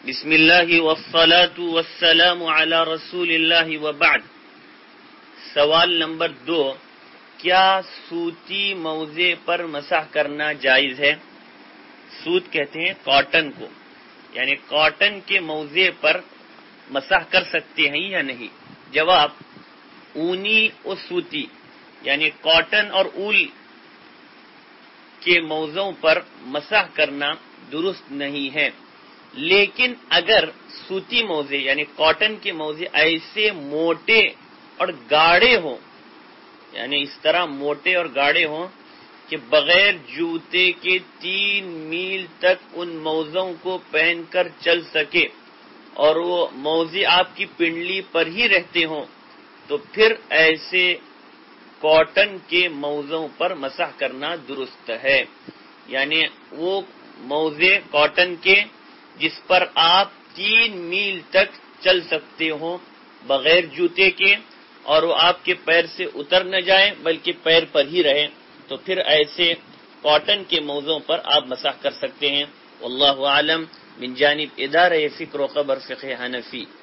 بسم اللہ والصلاة والسلام علی رسول اللہ وبعد۔ سوال نمبر 2، کیا سوتی موزے پر مسح کرنا جائز ہے؟ سوت کہتے ہیں کاٹن کو، یعنی کاٹن کے موزے پر مسح کر سکتے ہیں یا نہیں؟ جواب، اونی و سوتی یعنی کاٹن اور اول کے موزوں پر مسح کرنا درست نہیں ہے، لیکن اگر سوتی موزے یعنی کاٹن کے موزے ایسے موٹے اور گاڑے ہوں، یعنی اس طرح موٹے اور گاڑے ہوں کہ بغیر جوتے کے 3 میل تک ان موزوں کو پہن کر چل سکے اور وہ موزے آپ کی پنڈلی پر ہی رہتے ہوں، تو پھر ایسے کاٹن کے موزوں پر مسح کرنا درست ہے۔ یعنی وہ موزے کاٹن کے جس پر آپ 3 میل تک چل سکتے ہوں بغیر جوتے کے، اور وہ آپ کے پیر سے اتر نہ جائیں بلکہ پیر پر ہی رہے، تو پھر ایسے کاٹن کے موزوں پر آپ مسح کر سکتے ہیں۔ واللہ اعلم۔ من جانب ادارہ فکر و خبر فقہ حنفی۔